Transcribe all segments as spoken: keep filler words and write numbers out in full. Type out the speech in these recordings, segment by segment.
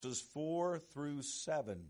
verses four through seven.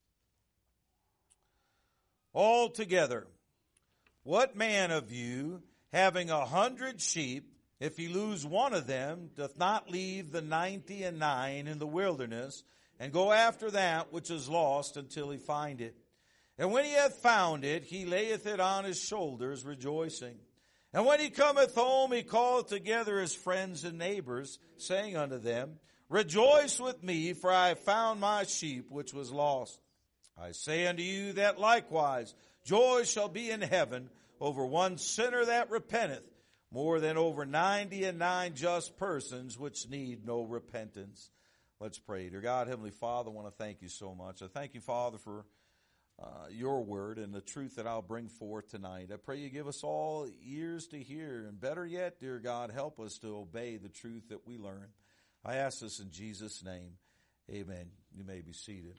Altogether, what man of you, having a hundred sheep, if he lose one of them, doth not leave the ninety and nine in the wilderness, and go after that which is lost until he find it? And when he hath found it, he layeth it on his shoulders, rejoicing. And when he cometh home, he calleth together his friends and neighbors, saying unto them, Rejoice with me, for I have found my sheep which was lost. I say unto you that likewise joy shall be in heaven over one sinner that repenteth, more than over ninety and nine just persons which need no repentance. Let's pray. Dear God, Heavenly Father, I want to thank you so much. I thank you, Father, for uh, your word and the truth that I'll bring forth tonight. I pray you give us all ears to hear, and better yet, dear God, help us to obey the truth that we learn. I ask this in Jesus' name. Amen. You may be seated.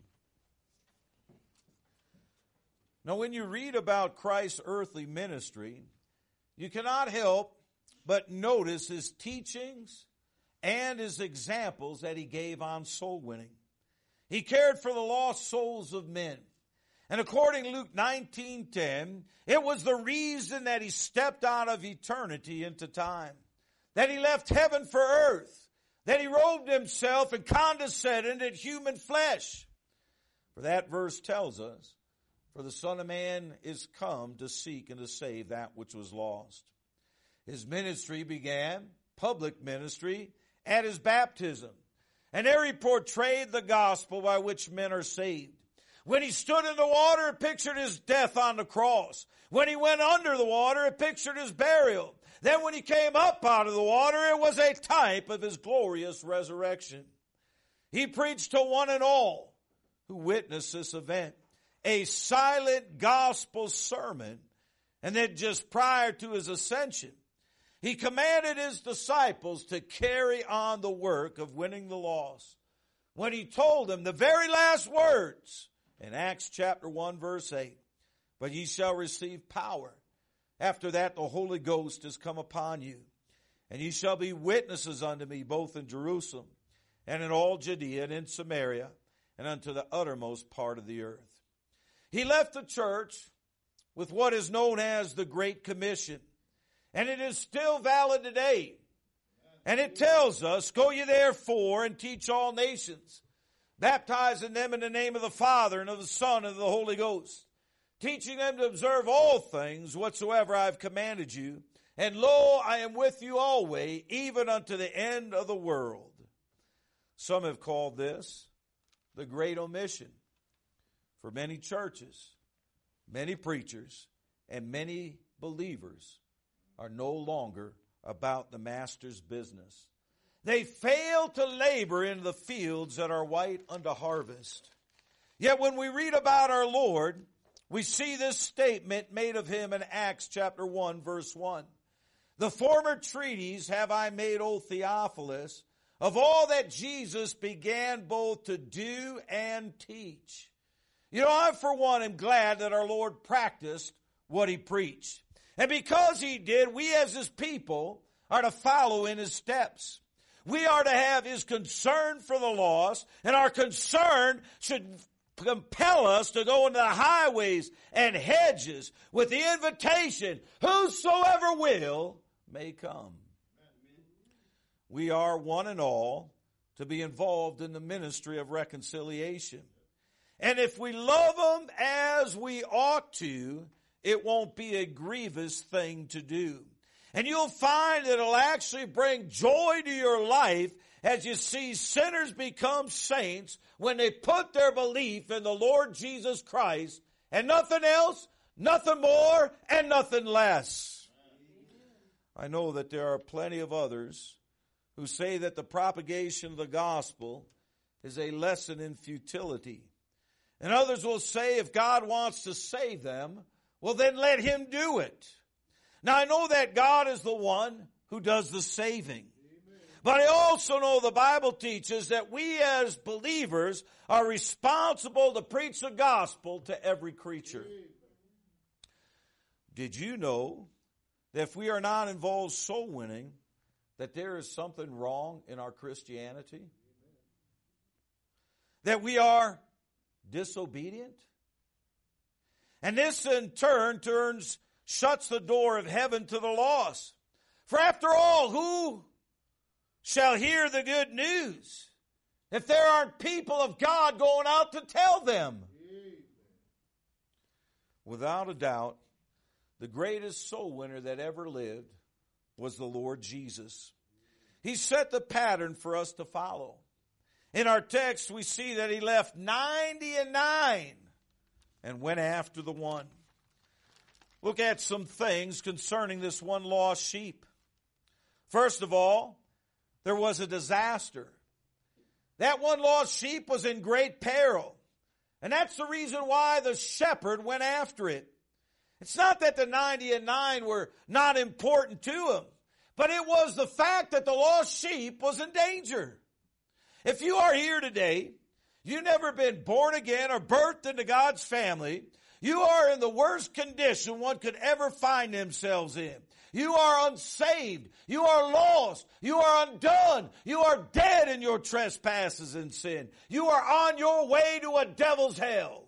Now, when you read about Christ's earthly ministry, you cannot help but notice his teachings and his examples that he gave on soul winning. He cared for the lost souls of men. And according to Luke nineteen ten, it was the reason that he stepped out of eternity into time, that he left heaven for earth, that he robed himself and condescended in human flesh. For that verse tells us, for the Son of Man is come to seek and to save that which was lost. His ministry began, public ministry, at his baptism. And there he portrayed the gospel by which men are saved. When he stood in the water, it pictured his death on the cross. When he went under the water, it pictured his burial. Then when he came up out of the water, it was a type of his glorious resurrection. He preached to one and all who witnessed this event a silent gospel sermon, and then just prior to his ascension, he commanded his disciples to carry on the work of winning the lost. When he told them the very last words in Acts chapter one verse eight, but ye shall receive power. After that the Holy Ghost is come upon you, and ye shall be witnesses unto me both in Jerusalem and in all Judea and in Samaria and unto the uttermost part of the earth. He left the church with what is known as the Great Commission. And it is still valid today. And it tells us, Go ye therefore and teach all nations, baptizing them in the name of the Father and of the Son and of the Holy Ghost, teaching them to observe all things whatsoever I have commanded you. And lo, I am with you always, even unto the end of the world. Some have called this the Great Omission. For many churches, many preachers, and many believers are no longer about the master's business. They fail to labor in the fields that are white unto harvest. Yet when we read about our Lord, we see this statement made of him in Acts chapter one verse one. The former treatise have I made, O Theophilus, of all that Jesus began both to do and teach. You know, I for one am glad that our Lord practiced what he preached. And because he did, we as his people are to follow in his steps. We are to have his concern for the lost, and our concern should compel us to go into the highways and hedges with the invitation, whosoever will may come. We are one and all to be involved in the ministry of reconciliation. And if we love them as we ought to, it won't be a grievous thing to do. And you'll find that it'll actually bring joy to your life as you see sinners become saints when they put their belief in the Lord Jesus Christ and nothing else, nothing more, and nothing less. I know that there are plenty of others who say that the propagation of the gospel is a lesson in futility. And others will say if God wants to save them, well then let him do it. Now I know that God is the one who does the saving. Amen. But I also know the Bible teaches that we as believers are responsible to preach the gospel to every creature. Amen. Did you know that if we are not involved soul winning, that there is something wrong in our Christianity? that we are disobedient? And this in turn turns, shuts the door of heaven to the lost. For after all, who shall hear the good news if there aren't people of God going out to tell them? Without a doubt, the greatest soul winner that ever lived was the Lord Jesus. He set the pattern for us to follow. In our text, we see that he left ninety and nine and went after the one. Look at some things concerning this one lost sheep. First of all, there was a disaster. That one lost sheep was in great peril. And that's the reason why the shepherd went after it. It's not that the ninety and nine were not important to him, but it was the fact that the lost sheep was in danger. If you are here today, you've never been born again or birthed into God's family, you are in the worst condition one could ever find themselves in. You are unsaved. You are lost. You are undone. You are dead in your trespasses and sin. You are on your way to a devil's hell.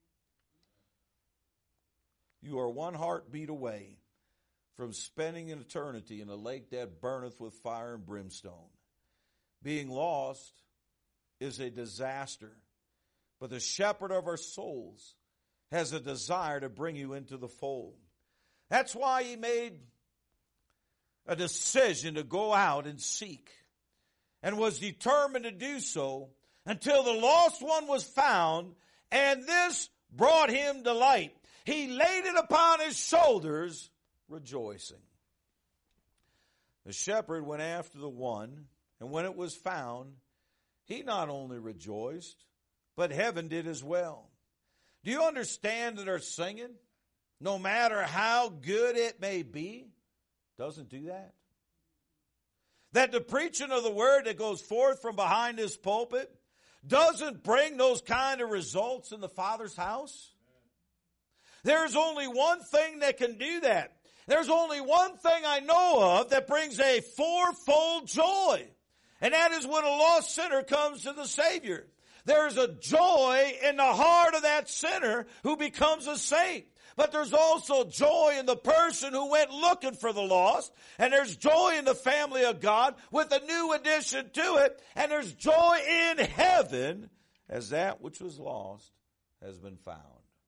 You are one heartbeat away from spending an eternity in a lake that burneth with fire and brimstone. Being lost is a disaster, but the shepherd of our souls has a desire to bring you into the fold. That's why he made a decision to go out and seek, and was determined to do so until the lost one was found, and this brought him delight. He laid it upon his shoulders, rejoicing. The shepherd went after the one, and when it was found, he not only rejoiced, but heaven did as well. Do you understand that our singing, no matter how good it may be, doesn't do that? That the preaching of the word that goes forth from behind this pulpit doesn't bring those kind of results in the Father's house? There's only one thing that can do that. There's only one thing I know of that brings a fourfold joy. And that is when a lost sinner comes to the Savior. There's a joy in the heart of that sinner who becomes a saint. But there's also joy in the person who went looking for the lost. And there's joy in the family of God with a new addition to it. And there's joy in heaven as that which was lost has been found.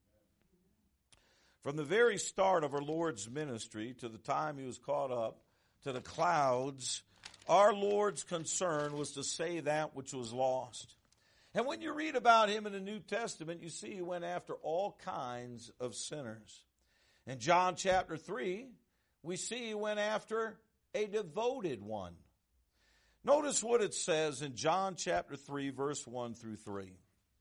From the very start of our Lord's ministry to the time he was caught up to the clouds, our Lord's concern was to save that which was lost. And when you read about him in the New Testament, you see he went after all kinds of sinners. In John chapter three, we see he went after a devoted one. Notice what it says in John chapter three, verse one through three.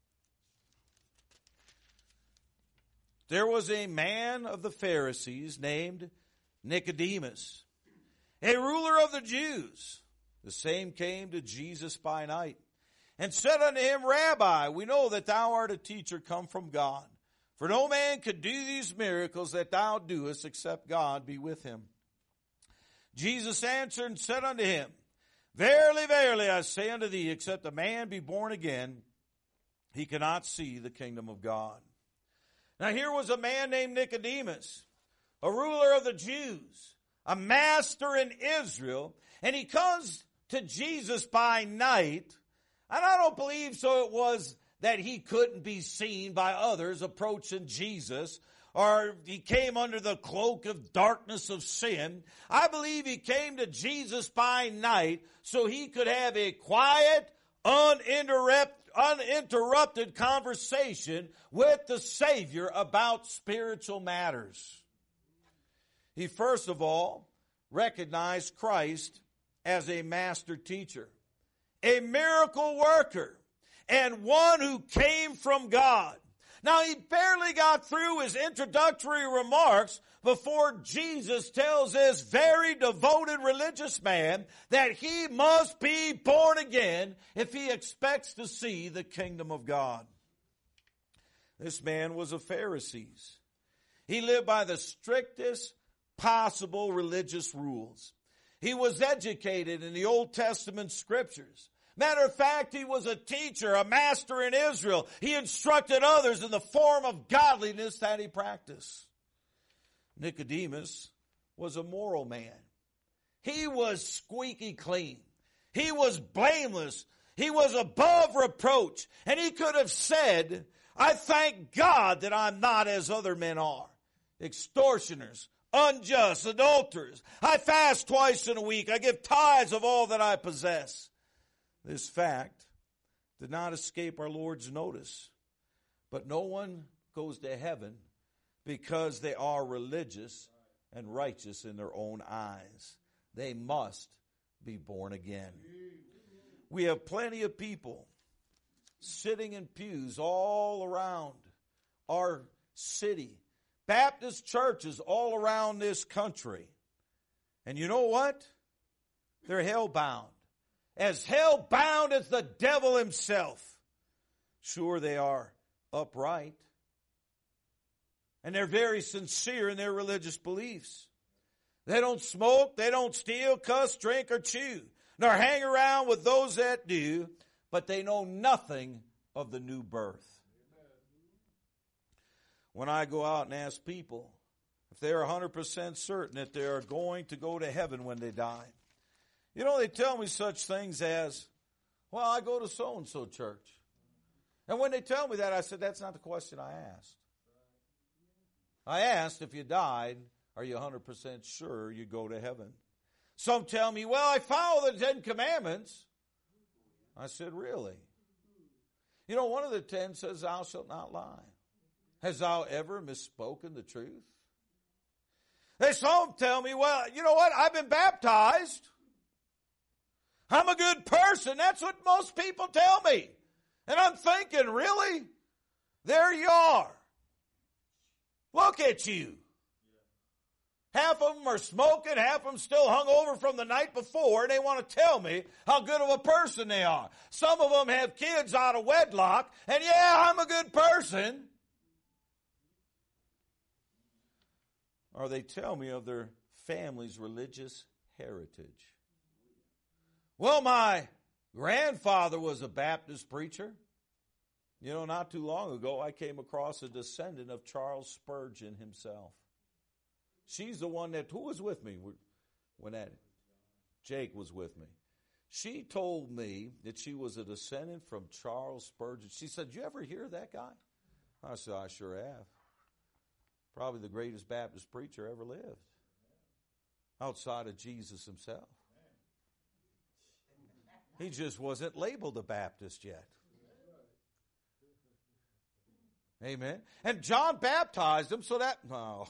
There was a man of the Pharisees named Nicodemus, a ruler of the Jews. The same came to Jesus by night, and said unto him, Rabbi, we know that thou art a teacher come from God. For no man could do these miracles that thou doest, except God be with him. Jesus answered and said unto him, Verily, verily, I say unto thee, except a man be born again, he cannot see the kingdom of God. Now here was a man named Nicodemus, a ruler of the Jews, a master in Israel, and he comes to Jesus by night. And I don't believe so it was that he couldn't be seen by others approaching Jesus, or he came under the cloak of darkness of sin. I believe he came to Jesus by night so he could have a quiet, uninterrupted, uninterrupted conversation with the Savior about spiritual matters. He first of all recognized Christ as a master teacher, a miracle worker, and one who came from God. Now, he barely got through his introductory remarks before Jesus tells this very devoted religious man that he must be born again if he expects to see the kingdom of God. This man was a Pharisee. He lived by the strictest possible religious rules. He was educated in the Old Testament scriptures. Matter of fact, he was a teacher, a master in Israel. He instructed others in the form of godliness that he practiced. Nicodemus was a moral man. He was squeaky clean. He was blameless. He was above reproach. And he could have said, I thank God that I'm not as other men are. Extortioners, unjust, adulterers. I fast twice in a week. I give tithes of all that I possess. This fact did not escape our Lord's notice. But no one goes to heaven because they are religious and righteous in their own eyes. They must be born again. We have plenty of people sitting in pews all around our city. Baptist churches all around this country. And you know what? They're hell-bound. As hell-bound as the devil himself. Sure, they are upright. And they're very sincere in their religious beliefs. They don't smoke, they don't steal, cuss, drink, or chew, nor hang around with those that do, but they know nothing of the new birth. When I go out and ask people if they're one hundred percent certain that they are going to go to heaven when they die, you know, they tell me such things as, well, I go to so-and-so church. And when they tell me that, I said, that's not the question I asked. I asked, if you died, are you one hundred percent sure you go to heaven? Some tell me, well, I follow the Ten Commandments. I said, really? You know, one of the ten says, thou shalt not lie. Has thou ever misspoken the truth? They some tell me, well, you know what? I've been baptized. I'm a good person. That's what most people tell me. And I'm thinking, really? There you are. Look at you. Half of them are smoking, half of them still hung over from the night before, and they want to tell me how good of a person they are. Some of them have kids out of wedlock, and yeah, I'm a good person. Or they tell me of their family's religious heritage. Well, my grandfather was a Baptist preacher. You know, not too long ago, I came across a descendant of Charles Spurgeon himself. She's the one that, who was with me when that, Jake was with me. She told me that she was a descendant from Charles Spurgeon. She said, did you ever hear that guy? I said, I sure have. Probably the greatest Baptist preacher ever lived. Outside of Jesus himself. He just wasn't labeled a Baptist yet. Amen. And John baptized him so that, no.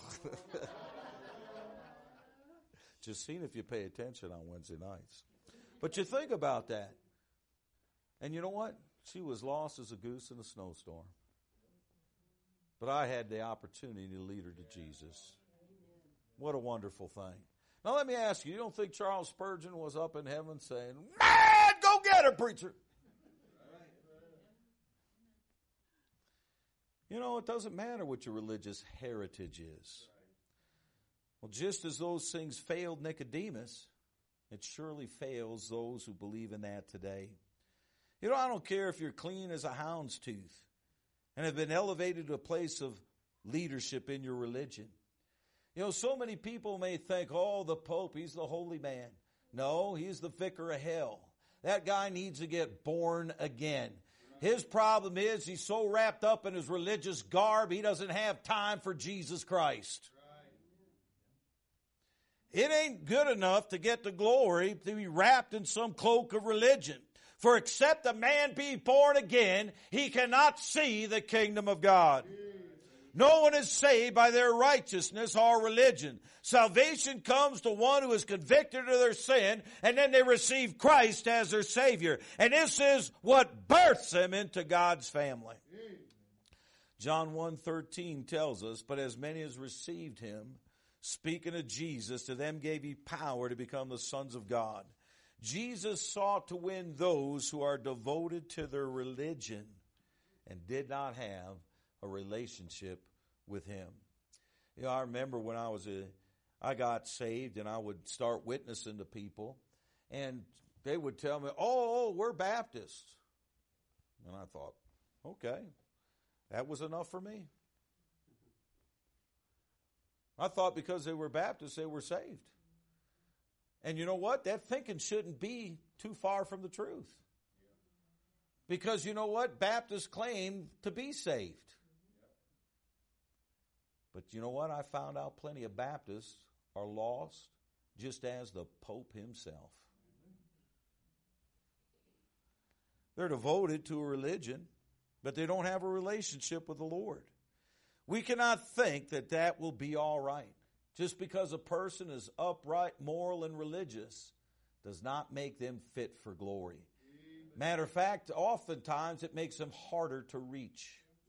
Just seeing if you pay attention on Wednesday nights. But you think about that. And you know what? She was lost as a goose in a snowstorm. But I had the opportunity to lead her to Jesus. What a wonderful thing. Now let me ask you, you don't think Charles Spurgeon was up in heaven saying, man, go get her, preacher. You know, it doesn't matter what your religious heritage is. Well, just as those things failed Nicodemus, it surely fails those who believe in that today. You know, I don't care if you're clean as a hound's tooth and have been elevated to a place of leadership in your religion. You know, so many people may think, oh, the Pope, he's the holy man. No, he's the vicar of hell. That guy needs to get born again. His problem is he's so wrapped up in his religious garb, he doesn't have time for Jesus Christ. It ain't good enough to get the glory to be wrapped in some cloak of religion. For except a man be born again, he cannot see the kingdom of God. No one is saved by their righteousness or religion. Salvation comes to one who is convicted of their sin, and then they receive Christ as their Savior. And this is what births them into God's family. John one thirteen tells us, but as many as received him, speaking of Jesus, to them gave he power to become the sons of God. Jesus sought to win those who are devoted to their religion and did not have a relationship with him. You know, I remember when I was a, I got saved and I would start witnessing to people, and they would tell me, oh, oh, we're Baptists. And I thought, okay, that was enough for me. I thought because they were Baptists, they were saved. And you know what? That thinking shouldn't be too far from the truth. Because you know what? Baptists claim to be saved. But you know what? I found out plenty of Baptists are lost, just as the Pope himself. They're devoted to a religion, but they don't have a relationship with the Lord. We cannot think that that will be all right. Just because a person is upright, moral, and religious does not make them fit for glory. Matter of fact, oftentimes it makes them harder to reach.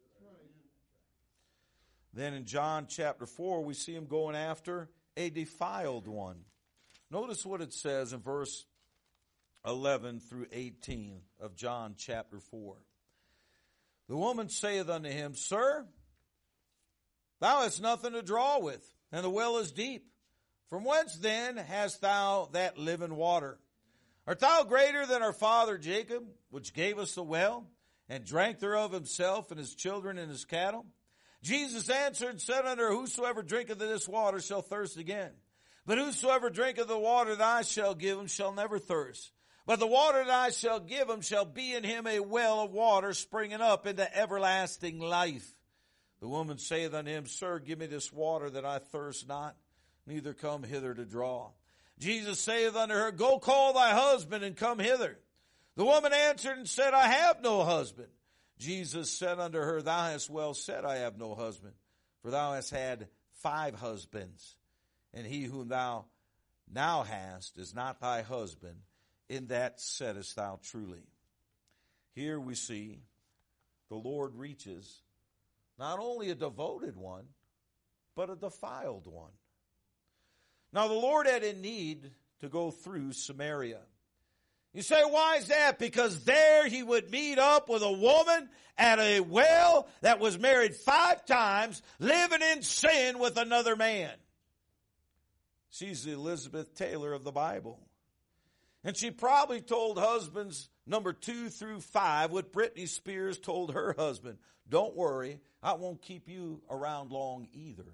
Then in John chapter four, we see him going after a defiled one. Notice what it says in verse eleven through eighteen of John chapter four. The woman saith unto him, Sir, thou hast nothing to draw with, and the well is deep. From whence then hast thou that living water? Art thou greater than our father Jacob, which gave us the well, and drank thereof himself and his children and his cattle? Jesus answered and said unto her, Whosoever drinketh of this water shall thirst again. But whosoever drinketh the water that I shall give him shall never thirst. But the water that I shall give him shall be in him a well of water springing up into everlasting life. The woman saith unto him, Sir, give me this water that I thirst not, neither come hither to draw. Jesus saith unto her, Go call thy husband and come hither. The woman answered and said, I have no husband. Jesus said unto her, Thou hast well said, I have no husband. For thou hast had five husbands, and he whom thou now hast is not thy husband. In that saidest thou truly. Here we see the Lord reaches not only a devoted one, but a defiled one. Now the Lord had a need to go through Samaria. You say, why is that? Because there he would meet up with a woman at a well that was married five times, living in sin with another man. She's the Elizabeth Taylor of the Bible. And she probably told husbands number two through five what Britney Spears told her husband. Don't worry, I won't keep you around long either.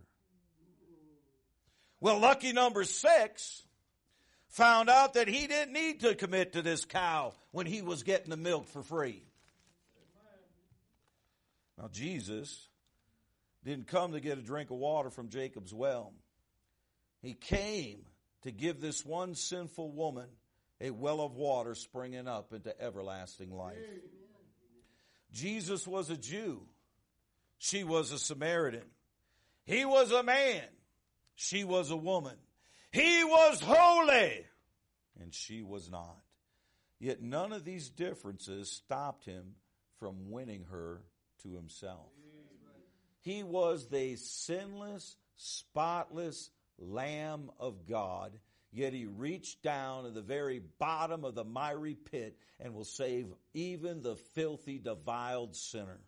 Well, lucky number six found out that he didn't need to commit to this cow when he was getting the milk for free. Now, Jesus didn't come to get a drink of water from Jacob's well. He came to give this one sinful woman a well of water springing up into everlasting life. Jesus was a Jew. She was a Samaritan. He was a man. She was a woman. He was holy, and she was not. Yet none of these differences stopped him from winning her to himself. He was the sinless, spotless Lamb of God, yet he reached down to the very bottom of the miry pit and will save even the filthy, defiled sinner.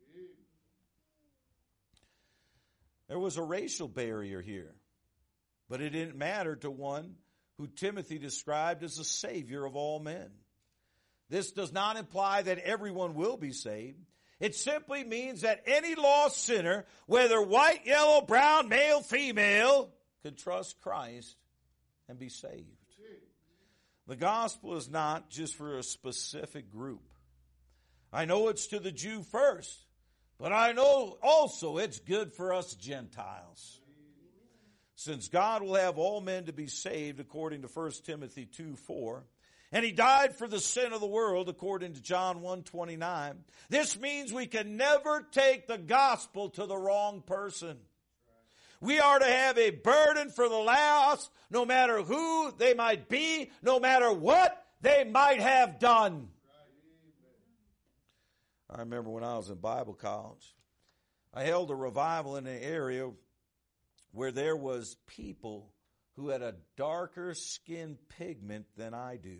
There was a racial barrier here. But it didn't matter to one who Timothy described as the Savior of all men. This does not imply that everyone will be saved. It simply means that any lost sinner, whether white, yellow, brown, male, female, could trust Christ and be saved. The gospel is not just for a specific group. I know it's to the Jew first, but I know also it's good for us Gentiles. Since God will have all men to be saved, according to First Timothy two four, and he died for the sin of the world, according to John one twenty-nine, this means we can never take the gospel to the wrong person. We are to have a burden for the lost, no matter who they might be, no matter what they might have done. I remember when I was in Bible college, I held a revival in an area where there was people who had a darker skin pigment than I do.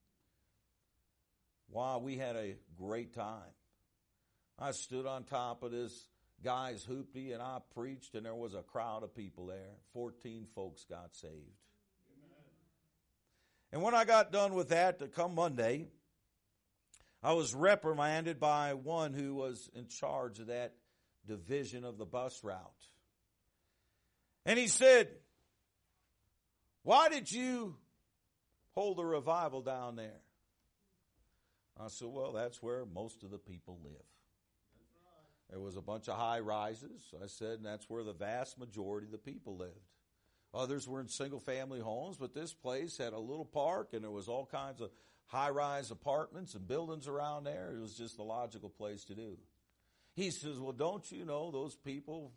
Wow, we had a great time. I stood on top of this guy's hoopty and I preached, and there was a crowd of people there. Fourteen folks got saved. Amen. And when I got done with that, to come Monday, I was reprimanded by one who was in charge of that division of the bus route. And he said, "Why did you hold a revival down there?" I said, "Well, that's where most of the people live." There was a bunch of high rises. I said, and that's where the vast majority of the people lived. Others were in single-family homes, but this place had a little park, and there was all kinds of high-rise apartments and buildings around there. It was just the logical place to do. He says, "Well, don't you know those people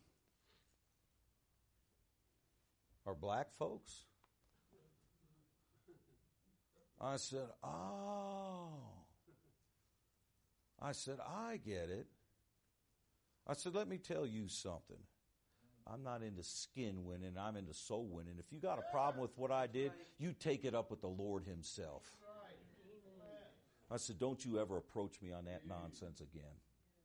are black folks?" I said, "Oh." I said, "I get it." I said, "Let me tell you something. I'm not into skin winning. I'm into soul winning. If you got a problem with what I did, you take it up with the Lord himself." I said, "Don't you ever approach me on that nonsense again."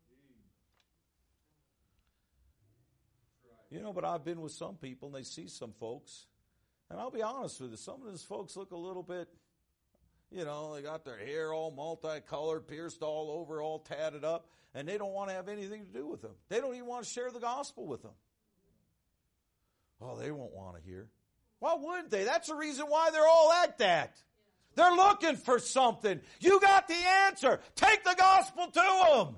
You know, but I've been with some people, and they see some folks, and I'll be honest with you, some of those folks look a little bit, you know, they got their hair all multicolored, pierced all over, all tatted up, and they don't want to have anything to do with them. They don't even want to share the gospel with them. Oh, they won't want to hear. Why wouldn't they? That's the reason why they're all like that. They're looking for something. You got the answer. Take the gospel to them.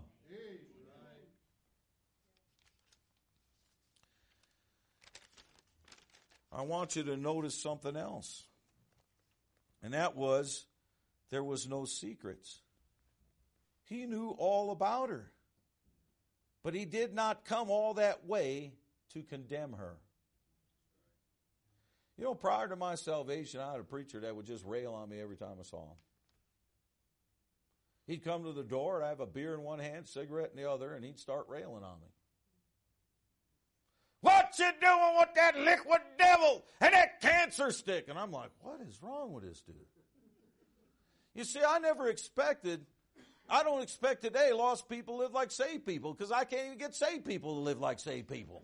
I want you to notice something else. And that was, there was no secrets. He knew all about her. But he did not come all that way to condemn her. You know, prior to my salvation, I had a preacher that would just rail on me every time I saw him. He'd come to the door, and I'd have a beer in one hand, cigarette in the other, and he'd start railing on me. "What you doing with that liquid devil and that cancer stick?" And I'm like, what is wrong with this dude? You see, I never expected, I don't expect today lost people live like saved people, because I can't even get saved people to live like saved people.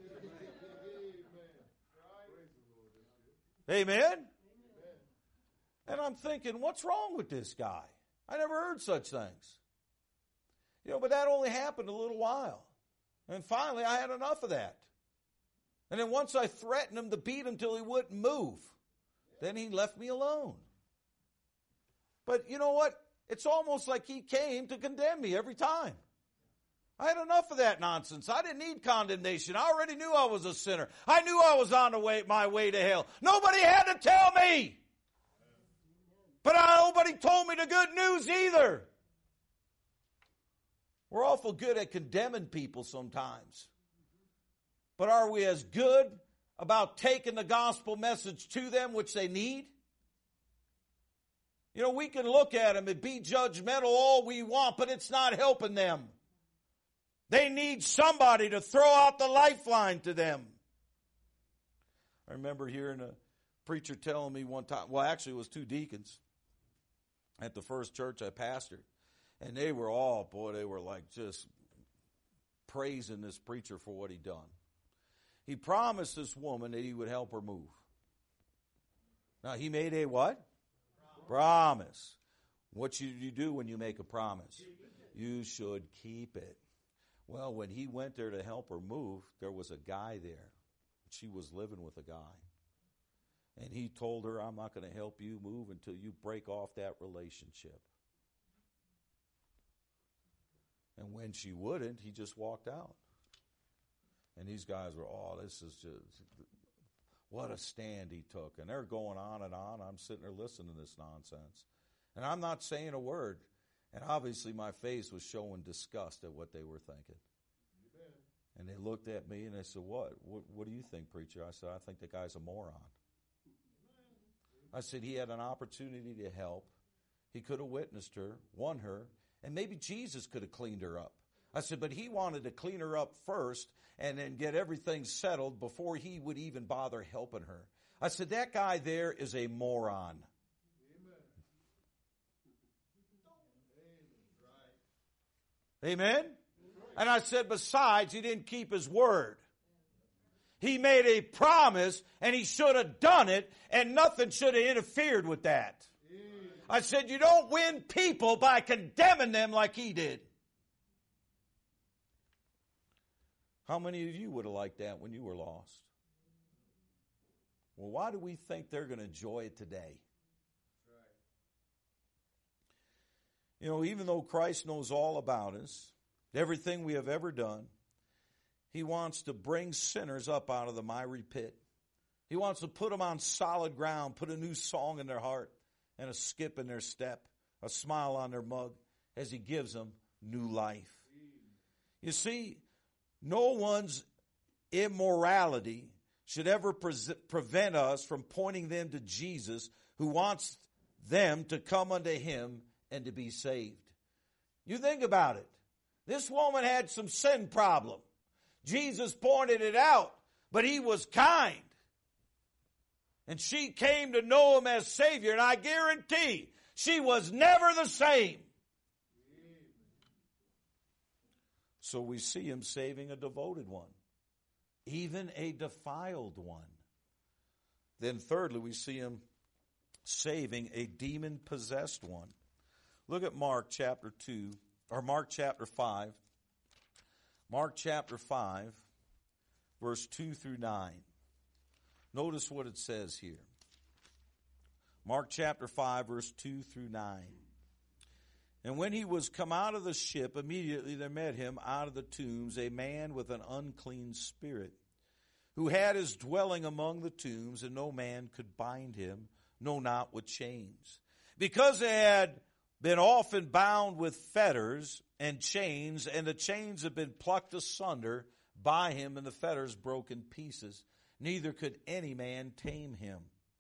Amen? Amen? And I'm thinking, what's wrong with this guy? I never heard such things. You know, but that only happened a little while. And finally, I had enough of that. And then once I threatened him to beat him till he wouldn't move, then he left me alone. But you know what? It's almost like he came to condemn me every time. I had enough of that nonsense. I didn't need condemnation. I already knew I was a sinner. I knew I was on the way, my way to hell. Nobody had to tell me. But I, nobody told me the good news either. We're awful good at condemning people sometimes. But are we as good about taking the gospel message to them, which they need? You know, we can look at them and be judgmental all we want, but it's not helping them. They need somebody to throw out the lifeline to them. I remember hearing a preacher telling me one time, well, actually it was two deacons at the first church I pastored. And they were all, boy, they were like just praising this preacher for what he'd done. He promised this woman that he would help her move. Now, he made a what? Promise. Promise. What should you do when you make a promise? You should keep it. Well, when he went there to help her move, there was a guy there. She was living with a guy. And he told her, "I'm not going to help you move until you break off that relationship." And when she wouldn't, he just walked out. And these guys were, oh, this is just, what a stand he took. And they're going on and on. I'm sitting there listening to this nonsense. And I'm not saying a word. And obviously my face was showing disgust at what they were thinking. Amen. And they looked at me and they said, what? what? What do you think, preacher? I said, I think the guy's a moron. Amen. I said, he had an opportunity to help. He could have witnessed her, won her, and maybe Jesus could have cleaned her up. I said, but he wanted to clean her up first and then get everything settled before he would even bother helping her. I said, that guy there is a moron. Amen? Amen? And I said, besides, he didn't keep his word. He made a promise, and he should have done it, and nothing should have interfered with that. Amen. I said, you don't win people by condemning them like he did. How many of you would have liked that when you were lost? Well, why do we think they're going to enjoy it today? You know, even though Christ knows all about us, everything we have ever done, he wants to bring sinners up out of the miry pit. He wants to put them on solid ground, put a new song in their heart and a skip in their step, a smile on their mug as he gives them new life. You see, no one's immorality should ever pre- prevent us from pointing them to Jesus, who wants them to come unto him and to be saved. You think about it. This woman had some sin problem. Jesus pointed it out, but he was kind. And she came to know him as Savior, and I guarantee she was never the same. So we see him saving a devoted one, even a defiled one. Then thirdly, we see him saving a demon-possessed one. Look at Mark chapter two, or Mark chapter five. Mark chapter five, verse two through nine. Notice what it says here. Mark chapter five, verse two through nine. And when he was come out of the ship, immediately there met him out of the tombs a man with an unclean spirit, who had his dwelling among the tombs, and no man could bind him, no, not with chains, because they had been often bound with fetters and chains, and the chains had been plucked asunder by him, and the fetters broke in pieces. Neither could any man tame him.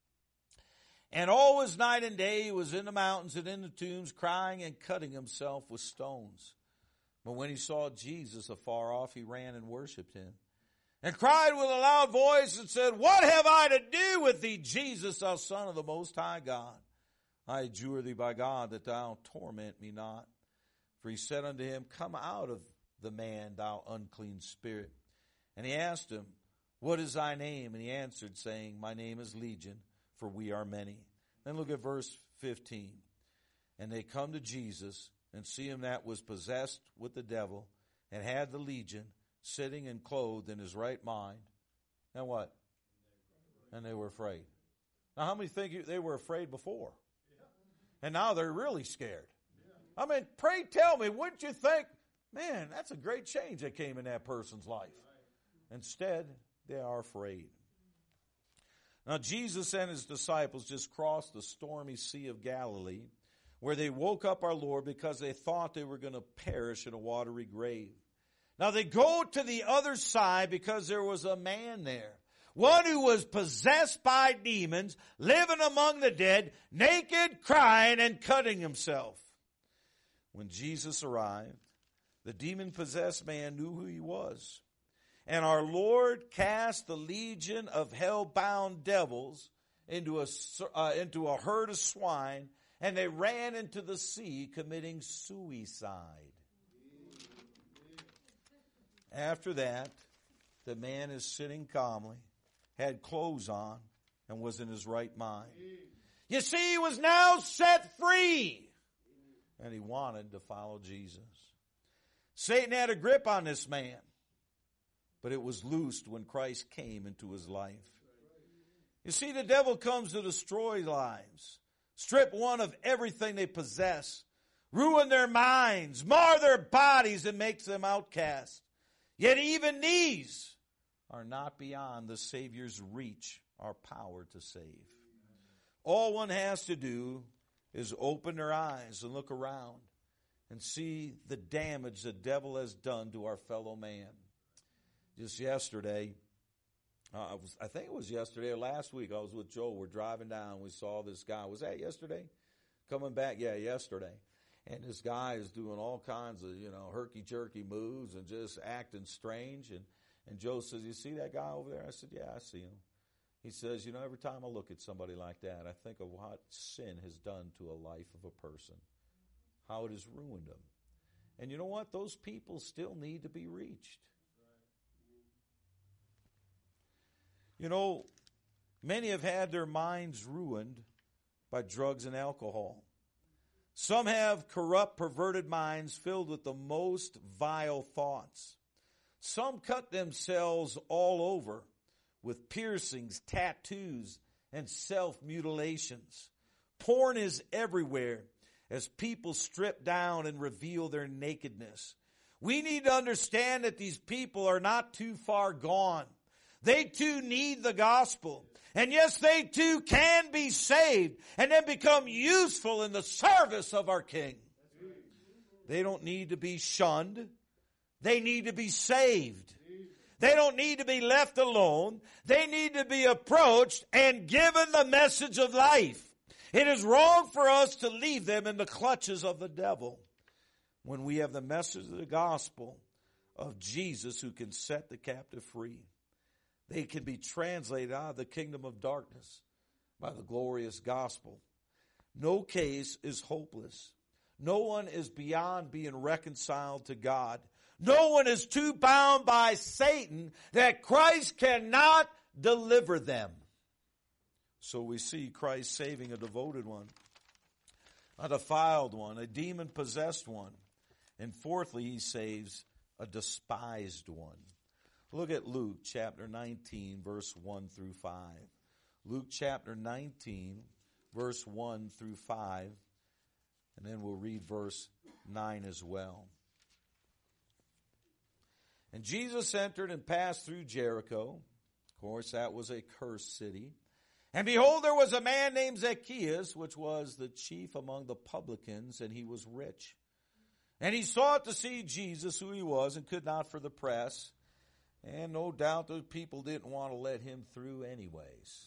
And always night and day he was in the mountains and in the tombs, crying and cutting himself with stones. But when he saw Jesus afar off, he ran and worshipped him, and cried with a loud voice and said, What have I to do with thee, Jesus, thou Son of the Most High God? I adjure thee by God that thou torment me not. For he said unto him, Come out of the man, thou unclean spirit. And he asked him, What is thy name? And he answered, saying, My name is Legion, for we are many. Then look at verse fifteen. And they come to Jesus, and see him that was possessed with the devil, and had the legion, sitting and clothed in his right mind. And what? And they were afraid. Now, how many think you, they were afraid before? And now they're really scared. I mean, pray tell me, wouldn't you think, man, that's a great change that came in that person's life? Instead, they are afraid. Now, Jesus and his disciples just crossed the stormy Sea of Galilee, where they woke up our Lord because they thought they were going to perish in a watery grave. Now, they go to the other side because there was a man there, one who was possessed by demons, living among the dead, naked, crying, and cutting himself. When Jesus arrived, the demon-possessed man knew who he was. And our Lord cast the legion of hell-bound devils into a, uh, into a herd of swine, and they ran into the sea, committing suicide. After that, the man is sitting calmly, had clothes on, and was in his right mind. You see, he was now set free, and he wanted to follow Jesus. Satan had a grip on this man, but it was loosed when Christ came into his life. You see, the devil comes to destroy lives, strip one of everything they possess, ruin their minds, mar their bodies, and makes them outcasts. Yet even these are not beyond the Savior's reach, our power to save. All one has to do is open their eyes and look around and see the damage the devil has done to our fellow man. Just yesterday, uh, I, was, I think it was yesterday or last week, I was with Joe. We're driving down. We saw this guy. Was that yesterday? Coming back? Yeah, yesterday. And this guy is doing all kinds of, you know, herky-jerky moves and just acting strange. And, and Joe says, you see that guy over there? I said, yeah, I see him. He says, you know, every time I look at somebody like that, I think of what sin has done to a life of a person, how it has ruined them. And you know what? Those people still need to be reached. You know, many have had their minds ruined by drugs and alcohol. Some have corrupt, perverted minds filled with the most vile thoughts. Some cut themselves all over with piercings, tattoos, and self-mutilations. Porn is everywhere as people strip down and reveal their nakedness. We need to understand that these people are not too far gone. They too need the gospel. And yes, they too can be saved and then become useful in the service of our King. They don't need to be shunned. They need to be saved. They don't need to be left alone. They need to be approached and given the message of life. It is wrong for us to leave them in the clutches of the devil when we have the message of the gospel of Jesus who can set the captive free. They can be translated out of the kingdom of darkness by the glorious gospel. No case is hopeless. No one is beyond being reconciled to God. No one is too bound by Satan that Christ cannot deliver them. So we see Christ saving a devoted one, a defiled one, a demon-possessed one. And fourthly, he saves a despised one. Look at Luke chapter nineteen, verse one through five. Luke chapter nineteen, verse one through five. And then we'll read verse nine as well. And Jesus entered and passed through Jericho. Of course, that was a cursed city. And behold, there was a man named Zacchaeus, which was the chief among the publicans, and he was rich. And he sought to see Jesus, who he was, and could not for the press. And no doubt those people didn't want to let him through anyways,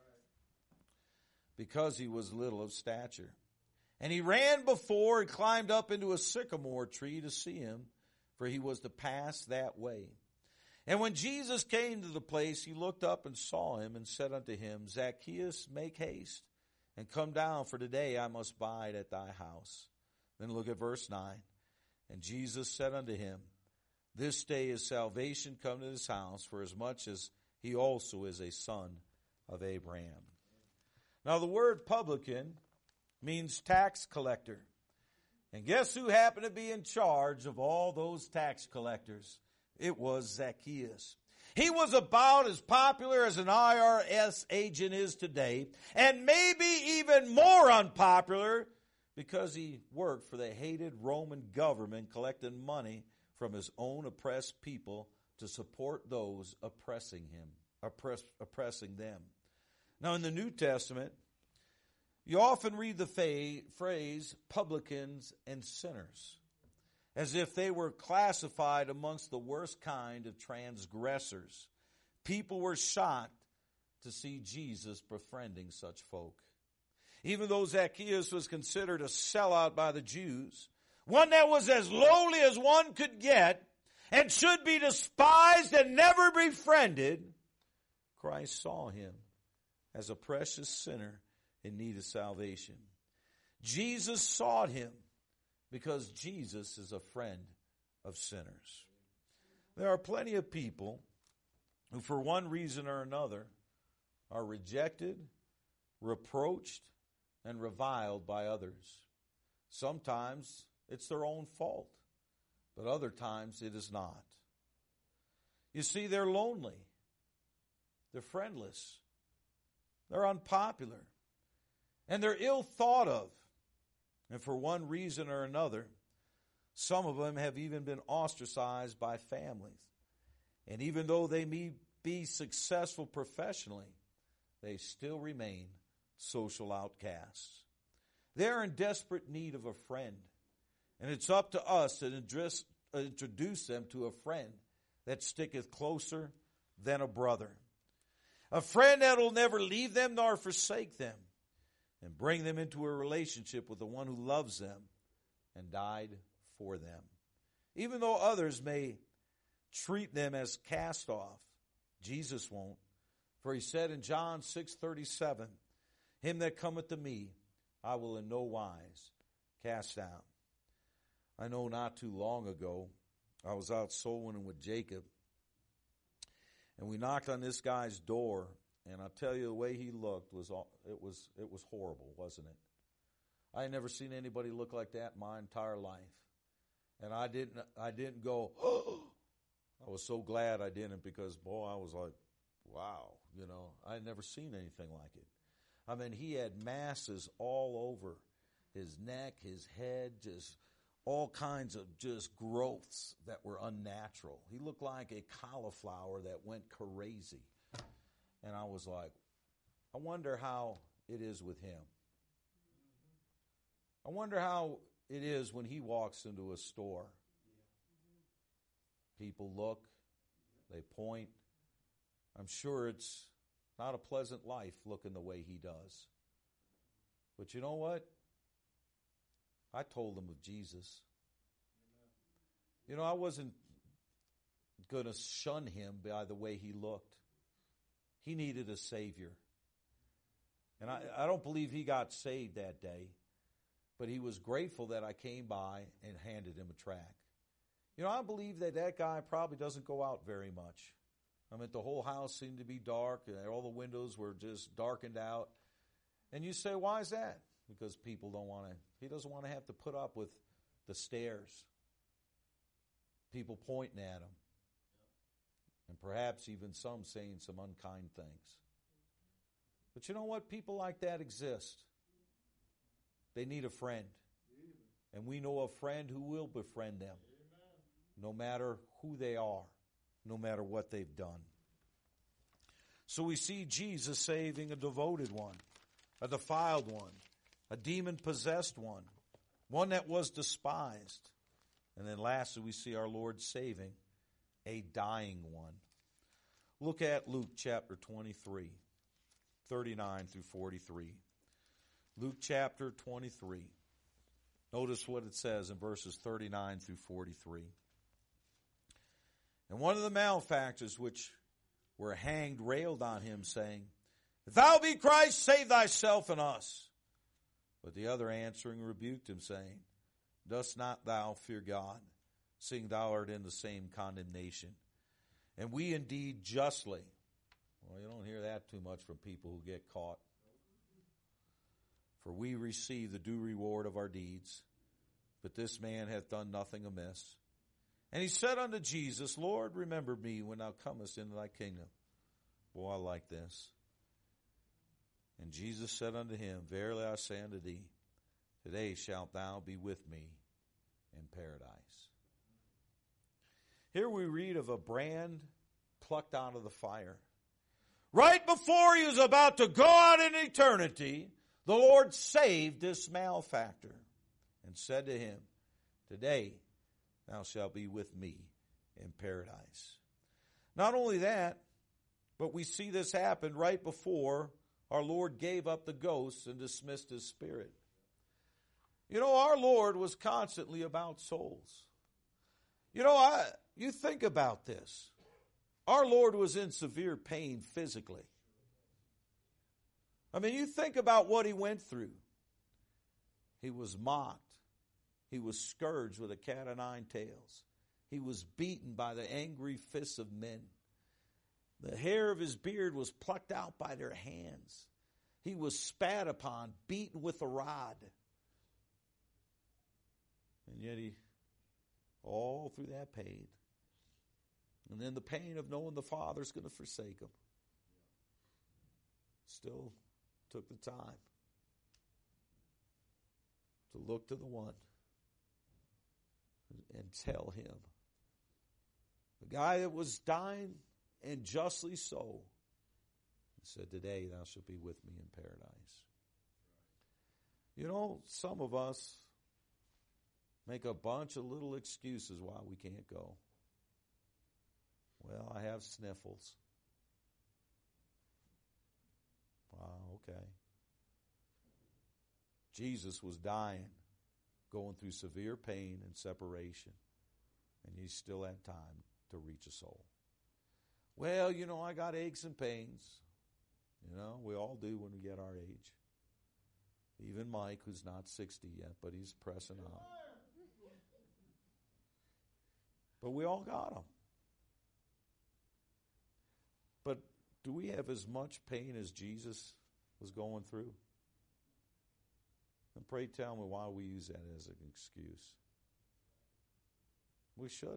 because he was little of stature. And he ran before and climbed up into a sycamore tree to see him, for he was to pass that way. And when Jesus came to the place, he looked up and saw him and said unto him, Zacchaeus, make haste and come down, for today I must bide at thy house. Then look at verse nine. And Jesus said unto him, this day is salvation come to this house, for as much as he also is a son of Abraham. Now the word publican means tax collector. And guess who happened to be in charge of all those tax collectors? It was Zacchaeus. He was about as popular as an I R S agent is today, and maybe even more unpopular because he worked for the hated Roman government collecting money from his own oppressed people to support those oppressing him, oppress, oppressing them. Now in the New Testament, you often read the fa- phrase publicans and sinners, as if they were classified amongst the worst kind of transgressors. People were shocked to see Jesus befriending such folk. Even though Zacchaeus was considered a sellout by the Jews, one that was as lowly as one could get and should be despised and never befriended, Christ saw him as a precious sinner in need of salvation. Jesus sought him because Jesus is a friend of sinners. There are plenty of people who for one reason or another are rejected, reproached, and reviled by others. Sometimes it's their own fault, but other times it is not. You see, they're lonely. They're friendless. They're unpopular. And they're ill thought of. And for one reason or another, some of them have even been ostracized by families. And even though they may be successful professionally, they still remain social outcasts. They're in desperate need of a friend. And it's up to us to address, uh, introduce them to a friend that sticketh closer than a brother. A friend that will never leave them nor forsake them, and bring them into a relationship with the one who loves them and died for them. Even though others may treat them as cast off, Jesus won't. For he said in John six thirty-seven, him that cometh to me, I will in no wise cast out. I know not too long ago, I was out soul winning with Jacob, and we knocked on this guy's door, and I'll tell you, the way he looked was it was it was horrible, wasn't it? I had never seen anybody look like that in my entire life. And I didn't I didn't go, oh! I was so glad I didn't, because, boy, I was like, wow, you know, I had never seen anything like it. I mean, he had masses all over his neck, his head, just all kinds of just growths that were unnatural. He looked like a cauliflower that went crazy. And I was like, I wonder how it is with him. I wonder how it is when he walks into a store. People look, they point. I'm sure it's not a pleasant life looking the way he does. But you know what? I told them of Jesus. You know, I wasn't going to shun him by the way he looked. He needed a Savior. And I, I don't believe he got saved that day, but he was grateful that I came by and handed him a tract. You know, I believe that that guy probably doesn't go out very much. I mean, the whole house seemed to be dark, and all the windows were just darkened out. And you say, why is that? Because people don't want to, he doesn't want to have to put up with the stares. People pointing at him. And perhaps even some saying some unkind things. But you know what? People like that exist. They need a friend. And we know a friend who will befriend them. No matter who they are. No matter what they've done. So we see Jesus saving a devoted one. A defiled one. A demon-possessed one. One that was despised. And then lastly, we see our Lord saving a dying one. Look at Luke chapter twenty-three, thirty-nine through forty-three. Luke chapter twenty-three. Notice what it says in verses thirty-nine through forty-three. And one of the malefactors which were hanged railed on him, saying, If thou be Christ, save thyself and us. But the other answering rebuked him, saying, Dost not thou fear God, seeing thou art in the same condemnation? And we indeed justly. Well, you don't hear that too much from people who get caught. For we receive the due reward of our deeds. But this man hath done nothing amiss. And he said unto Jesus, Lord, remember me when thou comest into thy kingdom. Boy, I like this. And Jesus said unto him, Verily I say unto thee, today shalt thou be with me in paradise. Here we read of a brand plucked out of the fire. Right before he was about to go out in eternity, the Lord saved this malefactor and said to him, Today thou shalt be with me in paradise. Not only that, but we see this happen right before our Lord gave up the ghost and dismissed his spirit. You know, our Lord was constantly about souls. You know, I you think about this. Our Lord was in severe pain physically. I mean, you think about what he went through. He was mocked. He was scourged with a cat o' nine tails. He was beaten by the angry fists of men. The hair of his beard was plucked out by their hands. He was spat upon, beaten with a rod. And yet he, all through that pain. And then the pain of knowing the Father's going to forsake him. Still took the time to look to the one and tell him. The guy that was dying, and justly so, he said, Today thou shalt be with me in paradise. You know, some of us make a bunch of little excuses why we can't go. Well, I have sniffles. Wow, okay. Jesus was dying, going through severe pain and separation, and he still had time to reach a soul. Well, you know, I got aches and pains. You know, we all do when we get our age. Even Mike, who's not sixty yet, but he's pressing on. But we all got them. But do we have as much pain as Jesus was going through? And pray tell me why we use that as an excuse. We shouldn't.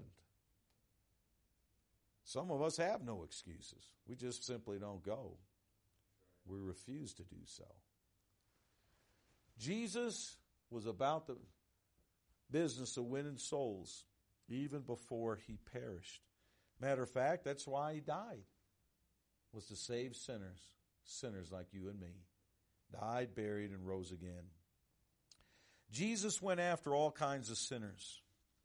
Some of us have no excuses. We just simply don't go. We refuse to do so. Jesus was about the business of winning souls even before he perished. Matter of fact, that's why he died, was to save sinners, sinners like you and me. Died, buried, and rose again. Jesus went after all kinds of sinners.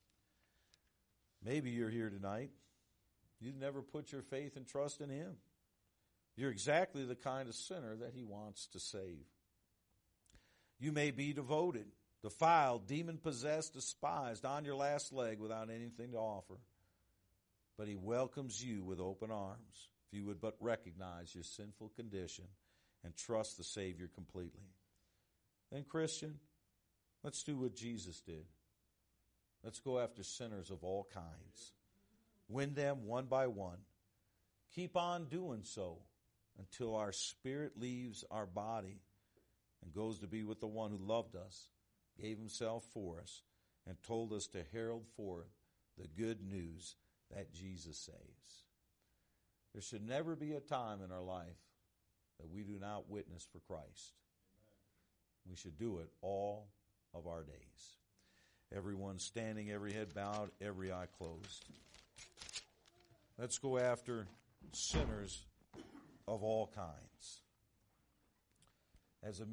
Maybe you're here tonight. You've never put your faith and trust in him. You're exactly the kind of sinner that he wants to save. You may be devoted, defiled, demon-possessed, despised, on your last leg without anything to offer. But he welcomes you with open arms if you would but recognize your sinful condition and trust the Savior completely. Then, Christian, let's do what Jesus did. Let's go after sinners of all kinds. Win them one by one. Keep on doing so until our spirit leaves our body and goes to be with the one who loved us, gave himself for us, and told us to herald forth the good news that Jesus saves. There should never be a time in our life that we do not witness for Christ. We should do it all of our days. Everyone standing, every head bowed, every eye closed. Let's go after sinners of all kinds. As a